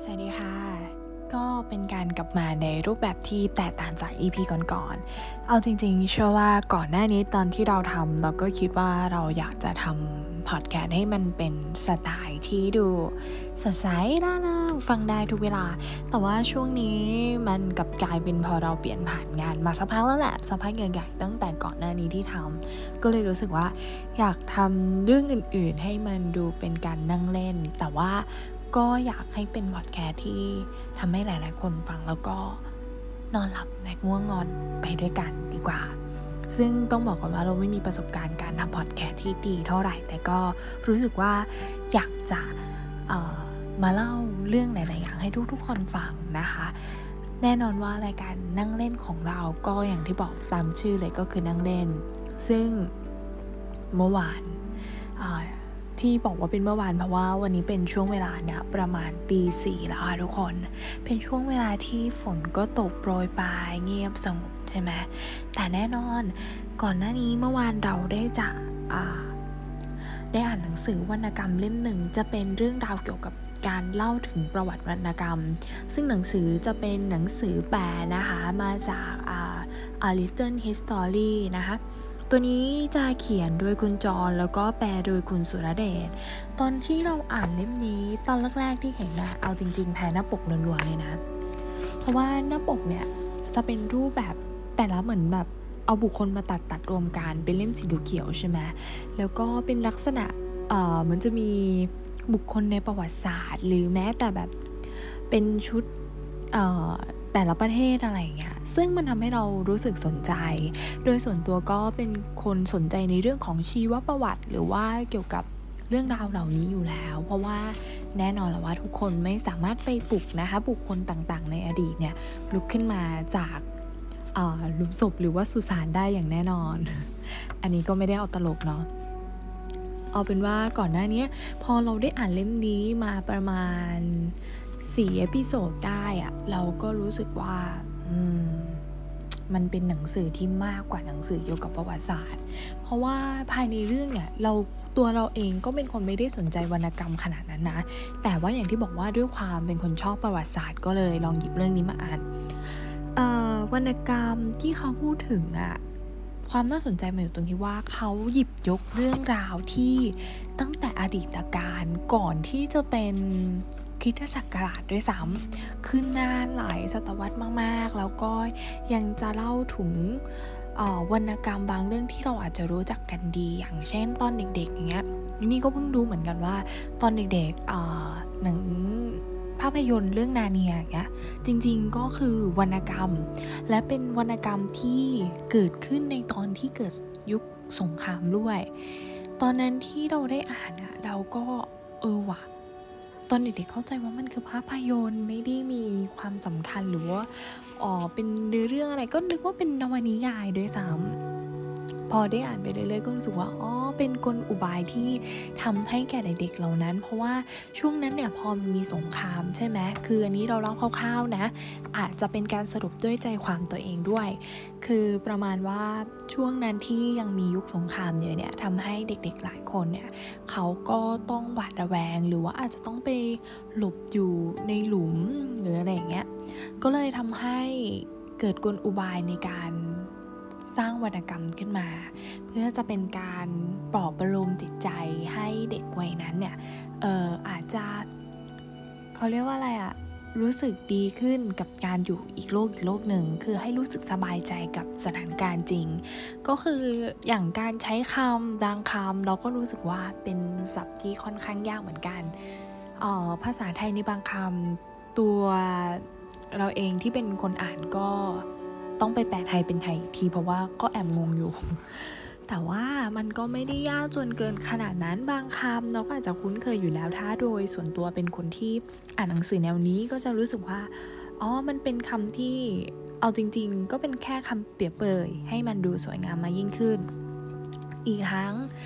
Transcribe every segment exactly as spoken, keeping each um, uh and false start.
สวัสดีค่ะก็เป็นการกลับมาในรูปแบบที่แตกต่างจาก อี พี ก่อนๆเอาจริงๆเชื่อว่าก่อนหน้านี้ตอนที่เราทำเราก็คิดว่าเราอยากจะทำพอดแคสต์ให้มันเป็นสไตล์ที่ดูสดใสร่าเริงฟังได้ทุกเวลาแต่ว่าช่วงนี้มันกลับกลายเป็นพอเราเปลี่ยนผ่านงานมาสักพักแล้วแหละสักพักใหญ่ๆตั้งแต่ก่อนหน้านี้ที่ทำก็เลยรู้สึกว่าอยากทำเรื่องอื่นๆให้มันดูเป็นการนั่งเล่นแต่ว่าก็อยากให้เป็นพอดแคสต์ที่ทำให้หลายๆคนฟังแล้วก็นอนหลับและง่วงนอนไปด้วยกันดีกว่าซึ่งต้องบอกก่อนว่าเราไม่มีประสบการณ์การทำพอดแคสต์ที่ดีเท่าไหร่แต่ก็รู้สึกว่าอยากจะเอ่อมาเล่าเรื่องหลายๆอย่างให้ทุกๆคนฟังนะคะแน่นอนว่ารายการนั่งเล่นของเราก็อย่างที่บอกตามชื่อเลยก็คือนั่งเล่นซึ่งเมื่อวานที่บอกว่าเป็นเมื่อวานเพราะว่าวันนี้เป็นช่วงเวลาเนี่ยประมาณตีสี่แล้วค่ะทุกคนเป็นช่วงเวลาที่ฝนก็ตกโปรยปลายเงียบสงบใช่ไหมแต่แน่นอนก่อนหน้านี้เมื่อวานเราได้จะได้อ่านหนังสือวรรณกรรมเล่มหนึ่งจะเป็นเรื่องราวเกี่ยวกับการเล่าถึงประวัติวรรณกรรมซึ่งหนังสือจะเป็นหนังสือแปลนะคะมาจากอ่า A Little History นะคะตัวนี้จะเขียนโดยคุณจรแล้วก็แปลโดยคุณสุรเดชตอนที่เราอ่านเล่มนี้ตอนแรกๆที่เห็นนะเอาจริงๆแพ้หน้าปกล้วนๆเลยนะเพราะว่าหน้าปกเนี่ยจะเป็นรูปแบบแต่ละเหมือนแบบเอาบุคคลมาตัดตัดรวมกันเป็นเล่มสีเขียวๆใช่ไหมแล้วก็เป็นลักษณะเอ่อเหมือนจะมีบุคคลในประวัติศาสตร์หรือแม้แต่แบบเป็นชุดเอ่อแต่ละประเทศอะไรอย่างเงี้ยซึ่งมันทำให้เรารู้สึกสนใจโดยส่วนตัวก็เป็นคนสนใจในเรื่องของชีวประวัติหรือว่าเกี่ยวกับเรื่องราวเหล่านี้อยู่แล้วเพราะว่าแน่นอนแหละว่าทุกคนไม่สามารถไปปลุกนะคะบุคคลต่างๆในอดีตเนี่ยลุกขึ้นมาจากหลุมศพหรือว่าสุสานได้อย่างแน่นอน อันนี้ก็ไม่ได้เอาตลกเนาะเอาเป็นว่าก่อนหน้านี้พอเราได้อ่านเล่มนี้มาประมาณสี่เอพิโซดได้อะเราก็รู้สึกว่าอืมมันเป็นหนังสือที่มากกว่าหนังสือเกี่ยวกับประวัติศาสตร์เพราะว่าภายในเรื่องเนี่ยเราตัวเราเองก็เป็นคนไม่ได้สนใจวรรณกรรมขนาดนั้นนะแต่ว่าอย่างที่บอกว่าด้วยความเป็นคนชอบประวัติศาสตร์ก็เลยลองหยิบเรื่องนี้มาอ่านวรรณกรรมที่เขาพูดถึงอะความน่าสนใจมันอยู่ตรงที่ว่าเขาหยิบยกเรื่องราวที่ตั้งแต่อดีตการก่อนที่จะเป็นคริสตศักราชด้วยซ้ำขึ้นนานหลายศตวรรษมากๆแล้วก็ยังจะเล่าถึงวรรณกรรมบางเรื่องที่เราอาจจะรู้จักกันดีอย่างเช่นตอนเด็กๆอย่างเงี้ยนี่ก็เพิ่งรู้เหมือนกันว่าตอนเด็กๆหนังภาพยนตร์เรื่องนาเนียอย่างเงี้ยจริงๆก็คือวรรณกรรมและเป็นวรรณกรรมที่เกิดขึ้นในตอนที่เกิดยุคสงครามด้วยตอนนั้นที่เราได้อ่านอะเราก็เออว่ะตอนเด็กๆเข้าใจว่ามันคือภาพยนตร์ไม่ได้มีความสำคัญหรือว่าอ๋อเป็นเนื้อเรื่องอะไรก็นึกว่าเป็นนวนิยายด้วยซ้ำพอได้อ่านไปเรื่อยๆก็รู้สึกว่าอ๋อเป็นกลอุบายที่ทำให้แก่เด็กๆเหล่านั้นเพราะว่าช่วงนั้นเนี่ยพอมันมีสงครามใช่ไหมคืออันนี้เราเล่าคร่าวๆนะอาจจะเป็นการสรุปด้วยใจความตัวเองด้วยคือประมาณว่าช่วงนั้นที่ยังมียุคสงครามอยู่เนี่ยทำให้เด็กๆหลายคนเนี่ยเขาก็ต้องหวาดระแวงหรือว่าอาจจะต้องไปหลบอยู่ในหลุมหรืออะไรอย่างเงี้ยก็เลยทำให้เกิดกลอุบายในการสร้างวรรณกรรมขึ้นมาเพื่อจะเป็นการปลอบประโลมจิตใจให้เด็กวัยนั้นเนี่ยเอ่ออาจจะเขาเรียกว่าอะไรอะรู้สึกดีขึ้นกับการอยู่อีกโลกอีกโลกหนึ่งคือให้รู้สึกสบายใจกับสถานการณ์จริงก็คืออย่างการใช้คำบางคำเราก็รู้สึกว่าเป็นศัพท์ที่ค่อนข้างยากเหมือนกันเอ่อภาษาไทยในบางคำตัวเราเองที่เป็นคนอ่านก็ต้องไปแปลไทยเป็นไทยอีกทีเพราะว่าก็แอบงงอยู่ แต่ว่ามันก็ไม่ได้ยากจนเกินขนาดนั้นบางคำเราก็อาจจะคุ้นเคยอยู่แล้วถ้าโดยส่วนตัวเป็นคนที่อ่านหนังสือแนวนี้ก็จะรู้สึกว่าอ๋อมันเป็นคำที่เอาจริงๆก็เป็นแค่คำเปรียบเปรยให้มันดูสวยงามมายิ่งขึ้นอีกทั้งท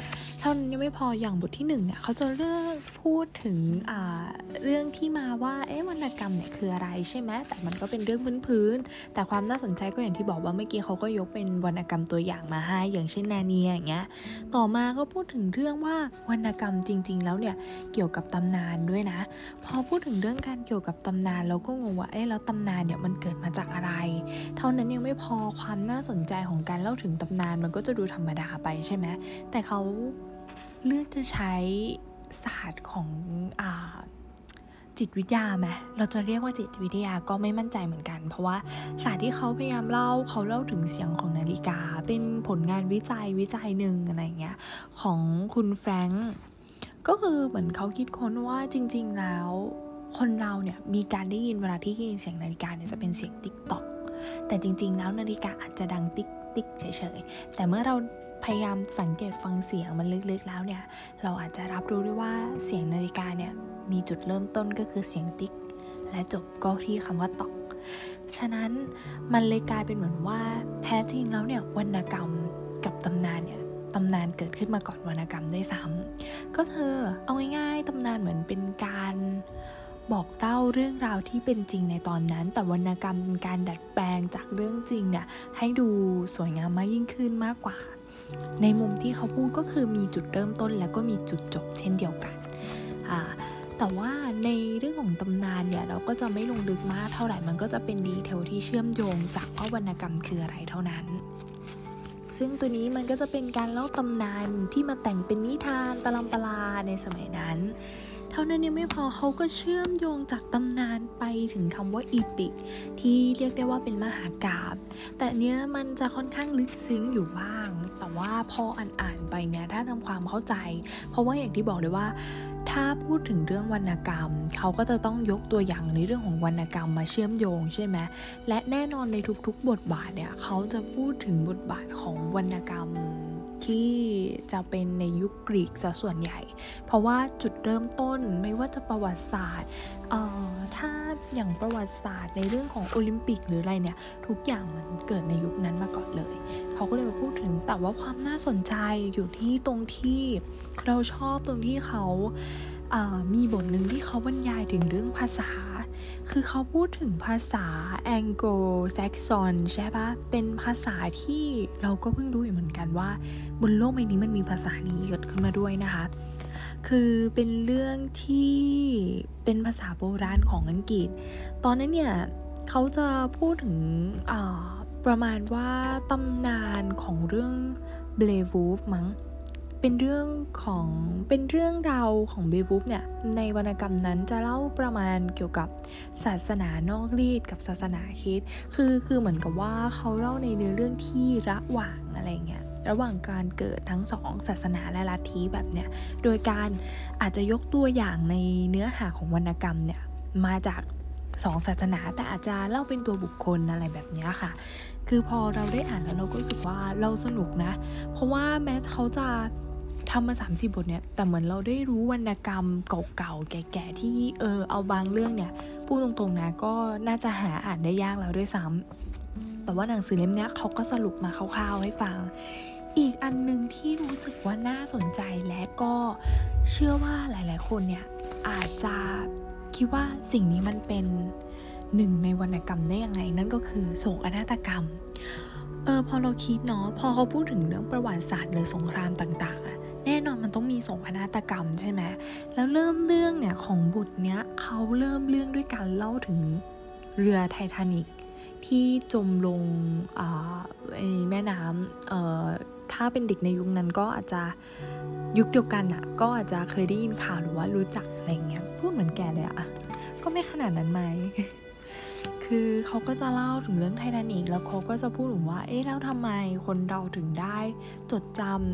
ท่านั้นยังไม่พออย่างบทที่หนึ่งเนี่ยเขาจะเริ่มพูดถึงอ่าเรื่องที่มาว่าเอ๊ะวรรณกรรมเนี่ยคืออะไรใช่ไหมแต่มันก็เป็นเรื่องพื้นๆแต่ความน่าสนใจก็อย่างที่บอกว่าเมื่อกี้เขาก็ยกเป็นวรรณกรรมตัวอย่างมาให้อย่างเช่นนาเนียอย่างเงี้ยต่อมาก็พูดถึงเรื่องว่าวรรณกรรมจริงๆแล้วเนี่ยเกี่ยวกับตำนานด้วยนะพอพูดถึงเรื่องการเกี่ยวกับตำนานเราก็งงว่าเอ๊ะแล้วตำนานเนี่ยมันเกิดมาจากอะไรเท่านั้นยังไม่พอความน่าสนใจของการเล่าถึงตำนานมันก็จะดูธรรมดาไปใช่ไหมแต่เขาเลือกจะใช้ศาสตร์ของอ่าจิตวิทยาไหมเราจะเรียกว่าจิตวิทยาก็ไม่มั่นใจเหมือนกันเพราะว่าศาสตร์ที่เขาพยายามเล่าเขาเล่าถึงเสียงของนาฬิกาเป็นผลงานวิจัยวิจัยหนึ่งอะไรเงี้ยของคุณแฟรงค์ก็คือเหมือนเขาคิดค้นว่าจริงๆแล้วคนเราเนี่ยมีการได้ยินเวลาที่ได้ยินเสียงนาฬิกาเนี่ยจะเป็นเสียงติ๊กต๊อกแต่จริงๆแล้วนาฬิกาอาจจะดังติ๊กติ๊กเฉยๆแต่เมื่อเราพยายามสังเกตฟังเสียงมันลึกๆแล้วเนี่ยเราอาจจะรับรู้ได้ว่าเสียงนาฬิกาเนี่ยมีจุดเริ่มต้นก็คือเสียงติ๊กและจบก็ที่คำว่าตอกฉะนั้นมันเลยกลายเป็นเหมือนว่าแท้จริงแล้วเนี่ยวรรณกรรมกับตำนานเนี่ยตำนานเกิดขึ้นมาก่อนวรรณกรรมด้วยซ้ำก็เธอเอาง่ายๆตำนานเหมือนเป็นการบอกเล่าเรื่องราวที่เป็นจริงในตอนนั้นแต่วรรณกรรมเป็นการดัดแปลงจากเรื่องจริงเนี่ยให้ดูสวยงามมากยิ่งขึ้นมากกว่าในมุมที่เขาพูดก็คือมีจุดเริ่มต้นแล้วก็มีจุดจบเช่นเดียวกันอ่าแต่ว่าในเรื่องของตำนานเนี่ยเราก็จะไม่ลงลึกมากเท่าไหร่มันก็จะเป็นดีเทลที่เชื่อมโยงจากว่าวรรณกรรมคืออะไรเท่านั้นซึ่งตัวนี้มันก็จะเป็นการเล่าตำนานที่มาแต่งเป็นนิทานปรัมปราในสมัยนั้นเท่านั้นยังไม่พอเขาก็เชื่อมโยงจากตำนานไปถึงคำว่าอีปิกที่เรียกได้ว่าเป็นมหากาพย์แต่เนี้ยมันจะค่อนข้างลึกซึ้งอยู่บ้างแต่ว่าพออ่านๆไปเนี่ยถ้าทำความเข้าใจเพราะว่าอย่างที่บอกเลยว่าถ้าพูดถึงเรื่องวรรณกรรมเขาก็จะต้องยกตัวอย่างในเรื่องของวรรณกรรมมาเชื่อมโยงใช่ไหมและแน่นอนในทุกๆบทบาทเนี่ยเขาจะพูดถึงบทบาทของวรรณกรรมที่จะเป็นในยุคกรีกซะส่วนใหญ่เพราะว่าจุดเริ่มต้นไม่ว่าจะประวัติศาสตร์เอ่อถ้าอย่างประวัติศาสตร์ในเรื่องของโอลิมปิกหรืออะไรเนี่ยทุกอย่างมันเกิดในยุคนั้นมาก่อนเลยเขาก็เลยมาพูดถึงแต่ว่าความน่าสนใจอยู่ที่ตรงที่เราชอบตรงที่เขามีบทหนึ่งที่เขาบรรยายถึงเรื่องภาษาคือเขาพูดถึงภาษาแองโกลแซกซอนใช่ปะเป็นภาษาที่เราก็เพิ่งรู้เหมือนกันว่าบนโลกใบนี้มันมีภาษานี้เกิดขึ้นมาด้วยนะคะคือเป็นเรื่องที่เป็นภาษาโบราณของอังกฤษตอนนั้นเนี่ยเขาจะพูดถึงประมาณว่าตำนานของเรื่องเบลวูฟมั้งเป็นเรื่องของเป็นเรื่องราวของเบวูฟเนี่ยในวรรณกรรมนั้นจะเล่าประมาณเกี่ยวกับศาสนานอกรีดกับศาสนาคริสต์คือคือเหมือนกับว่าเขาเล่าในเนื้อเรื่องที่ระหว่างอะไรเงี้ยระหว่างการเกิดทั้งสองศาสนาและลัทธิแบบเนี้ยโดยการอาจจะยกตัวอย่างในเนื้อหาของวรรณกรรมเนี่ยมาจากสองศาสนาแต่อาจจะเล่าเป็นตัวบุคคลอะไรแบบนี้ค่ะคือพอเราได้อ่านแล้วเราก็รู้สึกว่าเราสนุกนะเพราะว่าแม้เขาจะทำมาสามสิบบทเนี่ยแต่เหมือนเราได้รู้วรรณกรรมเก่าๆแก่ๆที่เออเอาบางเรื่องเนี่ยพูดตรงๆนะก็น่าจะหาอ่านได้ยากแล้วด้วยซ้ำแต่ว่าหนังสือเล่มนี้เขาก็สรุปมาคร่าวๆให้ฟังอีกอันนึงที่รู้สึกว่าน่าสนใจและก็เชื่อว่าหลายๆคนเนี่ยอาจจะคิดว่าสิ่งนี้มันเป็นหนึ่งในวรรณกรรมได้ยังไงนั่นก็คือโศกนาฏกรรมเออพอเราคิดเนาะพอเขาพูดถึงเรื่องประวัติศาสตร์หรือสงครามต่างๆแน่นอนมันต้องมีโศกนาฏกรรมใช่ไหมแล้วเริ่มเรื่องเนี่ยของบทเนี้ยเขาเริ่มเรื่องด้วยการเล่าถึงเรือไททานิกที่จมลงแม่น้ำถ้าเป็นเด็กในยุคนั้นก็อาจจะยุคเดียวกันอ่ะก็อาจจะเคยได้ยินข่าวหรือว่ารู้จักอะไรเงี้ยพูดเหมือนแกเลยอ่ะก็ไม่ขนาดนั้นไหม คือเขาก็จะเล่าถึงเรื่องไททานิกแล้วเขาก็จะพูดถึงว่าเอ๊ะแล้วทำไมคนเราถึงได้จดจำ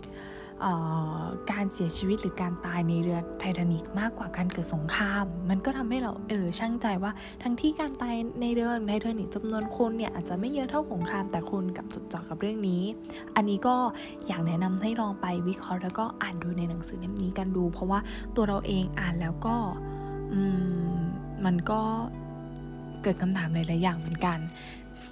การเสียชีวิตหรือการตายในเรือไททานิกมากกว่าการเกิดสงครามมันก็ทำให้เราเออชั่งใจว่าทั้งที่การตายในเรือไททานิกจำนวนคนเนี่ยอาจจะไม่เยอะเท่าสงครามแต่คนกับจดจ่อกับเรื่องนี้อันนี้ก็อยากแนะนำให้ลองไปวิเคราะห์แล้วก็อ่านดูในหนังสือเล่มนี้กันดูเพราะว่าตัวเราเองอ่านแล้วก็อืมมันก็เกิดคำถามหลายๆอย่างเหมือนกัน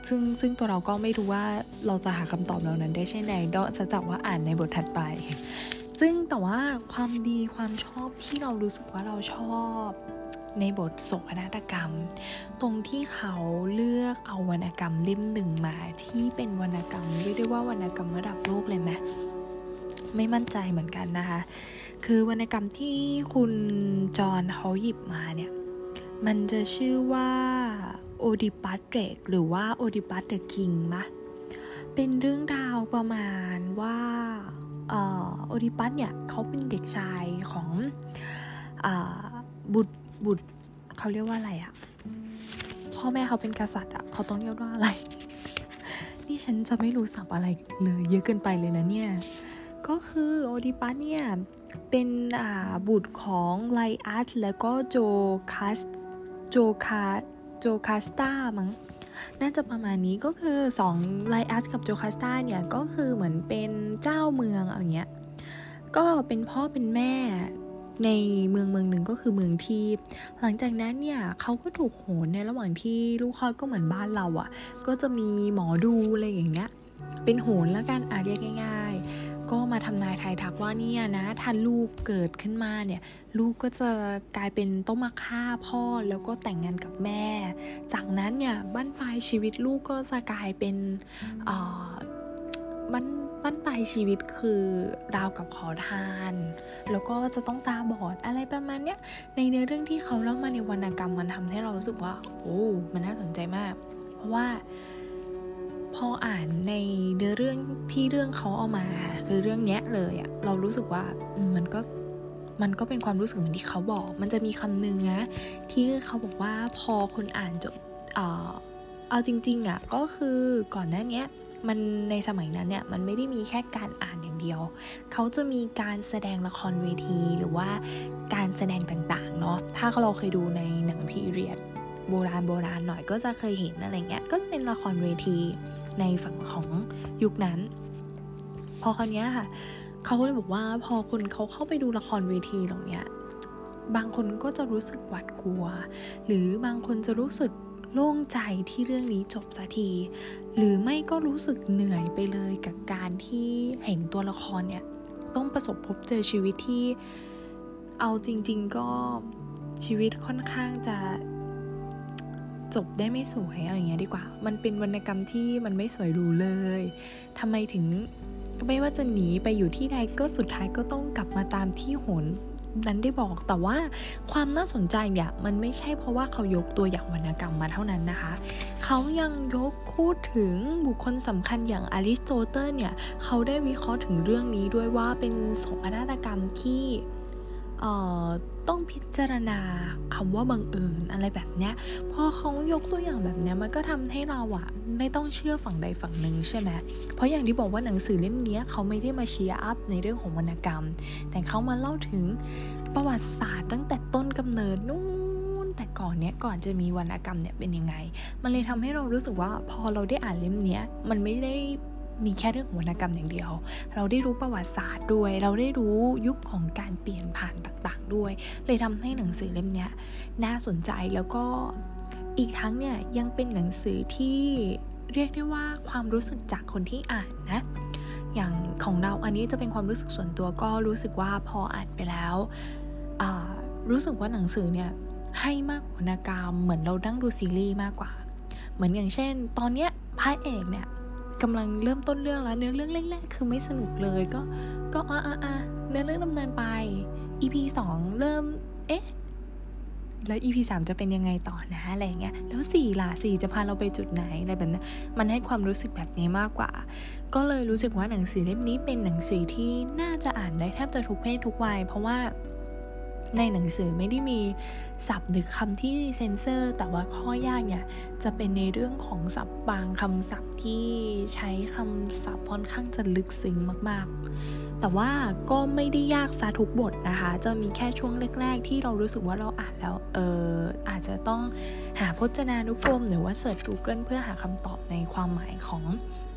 ซึ่งซึ่งตัวเราก็ไม่รู้ว่าเราจะหาคำตอบเหล่านั้นได้ใช่ไหนนอกจากว่าอ่านในบทถัดไปซึ่งแต่ว่าความดีความชอบที่เรารู้สึกว่าเราชอบในบทโศกนาฏกรรมตรงที่เขาเลือกเอาวรรณกรรมเล่มหนึ่งมาที่เป็นวรรณกรรมเรียกได้ว่าวรรณกรรมระดับโลกเลยไหมไม่มั่นใจเหมือนกันนะคะคือวรรณกรรมที่คุณจอห์นเขาหยิบมาเนี่ยมันจะชื่อว่าโอดิปัสเดรกหรือว่าโอดิปัสเดอะคิงมะเป็นเรื่องราวประมาณว่าเอ่อโอดิปัสเนี่ยเขาเป็นเด็กชายของอ่าบุตรบุตรเขาเรียกว่าอะไรอะพ่อแม่เขาเป็นกษัตริย์อะเขาต้องเรียกว่าอะไรนี่ฉันจะไม่รู้ศัพท์อะไรเลยเยอะเกินไปเลยนะเนี่ยก็คือโอดิปัสเนี่ยเป็นอ่าบุตรของไลอัสแล้วก็โจคัสโจคาโจคาสตามั้งน่าจะประมาณนี้ก็คือสองไลอัสกับโจคาสตาเนี่ยก็คือเหมือนเป็นเจ้าเมืองอะไรเงี้ยก็เป็นพ่อเป็นแม่ในเมืองเมืองหนึ่งก็คือเมืองทีปหลังจากนั้นเนี่ยเขาก็ถูกโหนในระหว่างที่ลูกคลอดก็เหมือนบ้านเราอ่ะก็จะมีหมอดูอะไรอย่างเงี้ยเป็นโหนแล้วกันอ่ะเรียกง่ายๆก็มาทำนายทายทักว่าเนี่ยนะถ้าลูกเกิดขึ้นมาเนี่ยลูกก็จะกลายเป็นต้องมาฆ่าพ่อแล้วก็แต่งงานกับแม่จากนั้นเนี่ยบั้นปลายชีวิตลูกก็จะกลายเป็นเอ่อบั้นบั้นปลายชีวิตคือราวกับขอทานแล้วก็จะต้องตาบอดอะไรประมาณเนี้ยในเนื้อเรื่องที่เขาเล่ามาในวรรณกรรมมันทำให้เรารู้สึกว่าโอ้มันน่าสนใจมากเพราะว่าพออ่านในเนื้อเรื่องที่เรื่องเขาเอามาคือเรื่องเนี้ยเลยอะเรารู้สึกว่ามันก็มันก็เป็นความรู้สึกเหมือนที่เขาบอกมันจะมีคำหนึ่งนะที่เขาบอกว่าพอคนอ่านจบเอ่อเอาจริงๆอะก็คือก่อนหน้านี้มันในสมัยนั้นเนี่ยมันไม่ได้มีแค่การอ่านอย่างเดียวเขาจะมีการแสดงละครเวทีหรือว่าการแสดงต่างๆเนาะถ้าเราเคยดูในหนังพีเรียดโบราณโบราณหน่อยก็จะเคยเห็นอะไรเงี้ยก็เป็นละครเวทีในฝั่งของยุคนั้นพอคราวนี้ค่ะเขาก็เลยบอกว่าพอคนเขาเข้าไปดูละครเวทีเหล่านี้บางคนก็จะรู้สึกหวาดกลัวหรือบางคนจะรู้สึกโล่งใจที่เรื่องนี้จบสักทีหรือไม่ก็รู้สึกเหนื่อยไปเลยกับการที่เห็นตัวละครเนี่ยต้องประสบพบเจอชีวิตที่เอาจริงๆก็ชีวิตค่อนข้างจะจบได้ไม่สวยอะไรอย่างเงี้ยดีกว่ามันเป็นวรรณกรรมที่มันไม่สวยหรูเลยทำไมถึงไม่ว่าจะหนีไปอยู่ที่ใดก็สุดท้ายก็ต้องกลับมาตามที่โหนนั้นได้บอกแต่ว่าความน่าสนใจเนี่ยมันไม่ใช่เพราะว่าเขายกตัวอย่างวรรณกรรมมาเท่านั้นนะคะเขายังยกพูดถึงบุคคลสำคัญอย่างอริสโตเติลเนี่ยเขาได้วิเคราะห์ถึงเรื่องนี้ด้วยว่าเป็นโศกนาฏกรรมที่เอ่อต้องพิจารณาคำว่าบังเอิญอะไรแบบเนี้ยพอเขายกตัวอย่างแบบเนี้ยมันก็ทำให้เราอะไม่ต้องเชื่อฝั่งใดฝั่งหนึ่งใช่ไหมเพราะอย่างที่บอกว่าหนังสือเล่มนี้เขาไม่ได้มาเชียร์อัพในเรื่องของวรรณกรรมแต่เขามาเล่าถึงประวัติศาสตร์ตั้งแต่ต้นกำเนิดนู่นแต่ก่อนเนี้ยก่อนจะมีวรรณกรรมเนี่ยเป็นยังไงมันเลยทำให้เรารู้สึกว่าพอเราได้อ่านเล่มนี้มันไม่ได้มีแค่เรื่องของวรรณกรรมอย่างเดียวเราได้รู้ประวัติศาสตร์ด้วยเราได้รู้ยุคของการเปลี่ยนผ่านต่างๆด้วยเลยทำให้หนังสือเล่มนี้น่าสนใจแล้วก็อีกทั้งเนี่ยยังเป็นหนังสือที่เรียกได้ว่าความรู้สึกจากคนที่อ่านนะอย่างของเราอันนี้จะเป็นความรู้สึกส่วนตัวก็รู้สึกว่าพออ่านไปแล้วรู้สึกว่าหนังสือเนี่ยให้มากกว่าวรรณกรรมเหมือนเรานั่งดูซีรีส์มากกว่าเหมือนอย่างเช่นตอนเนี้ยพระเอกเนี่ยกำลังเริ่มต้นเรื่องแล้วเนื้อเรื่องแรกๆคือไม่สนุกเลยก็ก็อ่ะอ่ะเนื้อเรื่องดำเนินไป อี พี สองเริ่มเอ๊ะแล้ว อี พี สามจะเป็นยังไงต่อนะอะไรเงี้ยแล้วสี่ล่ะสี่จะพาเราไปจุดไหนอะไรแบบนั้นมันให้ความรู้สึกแบบนี้มากกว่าก็เลยรู้สึกว่าหนังสือเล่มนี้เป็นหนังสือที่น่าจะอ่านได้แทบจะทุกเพศทุกวัยเพราะว่าในหนังสือไม่ได้มีศัพท์หรือคำที่เซ็นเซอร์แต่ว่าข้อยากเนี่ยจะเป็นในเรื่องของศัพท์บางคำศัพท์ที่ใช้คำศัพท์ค่อนข้างจะลึกซึ้งมากๆแต่ว่าก็ไม่ได้ยากซะทุกบทนะคะจะมีแค่ช่วงแรกๆที่เรารู้สึกว่าเราอ่านแล้วเอออาจจะต้องหาพจนานุกรมหรือว่าเสิร์ช Google เพื่อหาคำตอบในความหมายของ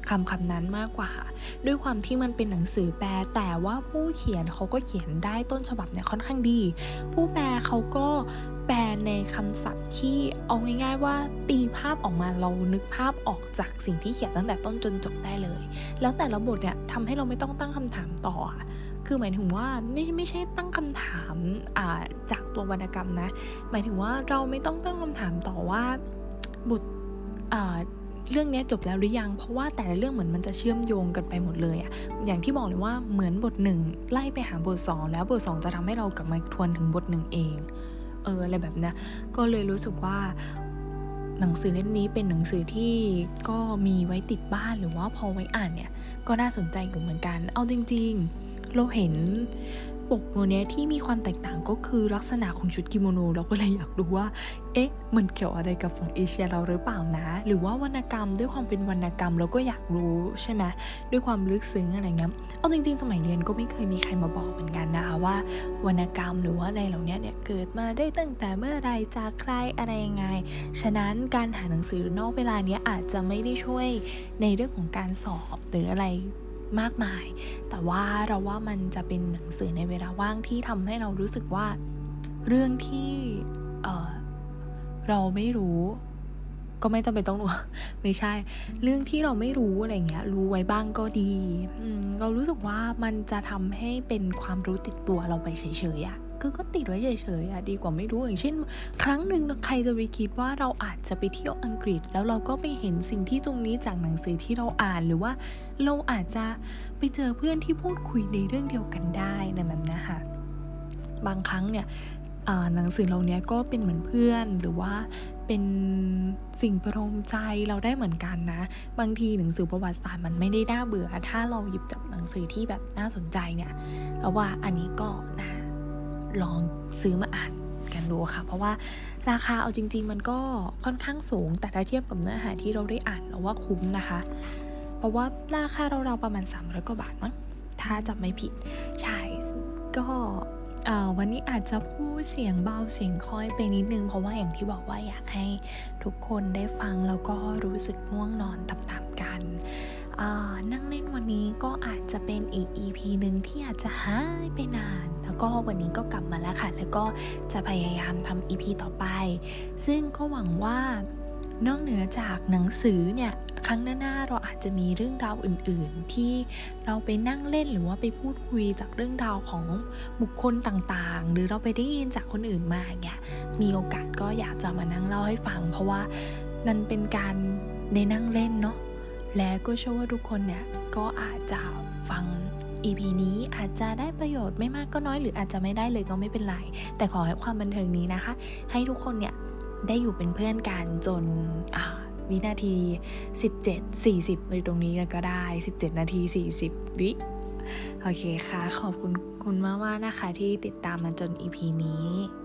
คำคำนั้นมากกว่าด้วยความที่มันเป็นหนังสือแปลแต่ว่าผู้เขียนเขาก็เขียนได้ต้นฉบับเนี่ยค่อนข้างดีผู้แปลเขาก็แปลในคำศัพท์ที่เอาง่ายๆว่าตีภาพออกมาเรานึกภาพออกจากสิ่งที่เขียนตั้งแต่ต้นจนจบได้เลยแล้วแต่ละบทเนี่ยทำให้เราไม่ต้องตั้งคำถามต่อคือหมายถึงว่าไม่ไม่ใช่ตั้งคำถามจากตัววรรณกรรมนะหมายถึงว่าเราไม่ต้องตั้งคำถามต่อว่าบทเรื่องนี้จบแล้วหรือยังเพราะว่าแต่ละเรื่องเหมือนมันจะเชื่อมโยงกันไปหมดเลยอะอย่างที่บอกเลยว่าเหมือนบทหนึ่งไล่ไปหาบทสองแล้วบทสองจะทำให้เรากลับมาทวนถึงบทหนึ่งเองเอออะไรแบบนี้ก็เลยรู้สึกว่าหนังสือเล่มนี้เป็นหนังสือที่ก็มีไว้ติดบ้านหรือว่าพอไว้อ่านเนี่ยก็น่าสนใจอยู่เหมือนกันเอาจริงๆเราเห็นปกตัวนี้ที่มีความแตกต่างก็คือลักษณะของชุดกิโมโนเราก็เลยอยากรู้ว่าเอ๊ะมันเกี่ยวอะไรกับฝั่งเอเชียเราหรือเปล่านะหรือว่าวรรณกรรมด้วยความเป็นวรรณกรรมเราก็อยากรู้ใช่ไหมด้วยความลึกซึ้งอะไรเงี้ยเอาจริงๆสมัยเรียนก็ไม่เคยมีใครมาบอกเหมือนกันนะคะว่าวรรณกรรมหรือว่าอะไรเหล่านี้เนี่ยเกิดมาได้ตั้งแต่เมื่อไรจากใครอะไรยังไงฉะนั้นการหาหนังสือนอกเวลานี้อาจจะไม่ได้ช่วยในเรื่องของการสอบหรืออะไรมากมายแต่ว่าเราว่ามันจะเป็นหนังสือในเวลาว่างที่ทำให้เรารู้สึกว่าเรื่องที่เออเราไม่รู้ก็ไม่จำเป็นต้องรู้ ไม่ใช่เรื่องที่เราไม่รู้อะไรเงี้ยรู้ไว้บ้างก็ดีเรารู้สึกว่ามันจะทำให้เป็นความรู้ติดตัวเราไปเฉยๆอะคือก็ติดไว้เฉยๆอะดีกว่าไม่รู้อย่างเช่นครั้งหนึ่งใครจะไปคิดว่าเราอาจจะไปเที่ยวอังกฤษแล้วเราก็ไปเห็นสิ่งที่ตรงนี้จากหนังสือที่เราอ่านหรือว่าเราอาจจะไปเจอเพื่อนที่พูดคุยในเรื่องเดียวกันได้ในแบบนี้ค่ะบางครั้งเนี่ยหนังสือเราเนี้ยก็เป็นเหมือนเพื่อนหรือว่าเป็นสิ่งประโลมใจเราได้เหมือนกันนะบางทีหนังสือประวัติศาสตร์มันไม่ได้น่าเบื่อถ้าเราหยิบจับหนังสือที่แบบน่าสนใจเนี่ยเราว่าอันนี้ก็นะลองซื้อมาอ่านกันดูค่ะเพราะว่าราคาเอาจริงๆมันก็ค่อนข้างสูงแต่ถ้าเทียบกับเนื้อหาที่เราได้อ่านเราว่าคุ้มนะคะเพราะว่าราคาเราๆประมาณสามร้อยกว่าบาทมั้งถ้าจำไม่ผิดใช่ก็วันนี้อาจจะพูดเสียงเบาเสียงค่อยไปนิดนึงเพราะว่าอย่างที่บอกว่าอยากให้ทุกคนได้ฟังแล้วก็รู้สึกง่วงนอนตามๆกันนั่งเล่นวันนี้ก็อาจจะเป็นอีก อี พี นึงที่อาจจะหายไปนานแล้วก็วันนี้ก็กลับมาแล้วค่ะแล้วก็จะพยายามทำ อี พี ต่อไปซึ่งก็หวังว่านอกเหนือจากหนังสือเนี่ยครั้งหน้าๆเราอาจจะมีเรื่องราวอื่นๆที่เราไปนั่งเล่นหรือว่าไปพูดคุยจากเรื่องราวของบุคคลต่างๆหรือเราไปได้ยินจากคนอื่นมาเนี่ยมีโอกาสก็อยากจะมานั่งเล่าให้ฟังเพราะว่ามันเป็นการได้นั่งเล่นเนาะและก็เชื่อว่าทุกคนเนี่ยก็อาจจะฟัง อี พี นี้อาจจะได้ประโยชน์ไม่มากก็น้อยหรืออาจจะไม่ได้เลยก็ไม่เป็นไรแต่ขอให้ความบันเทิงนี้นะคะให้ทุกคนเนี่ยได้อยู่เป็นเพื่อนกันจนวินาทีสิบเจ็ด สี่สิบเลยตรงนี้ก็ได้สิบเจ็ดนาทีสี่สิบวิโอเคค่ะขอบคุณคุณมากๆนะคะที่ติดตามมาจน อี พี นี้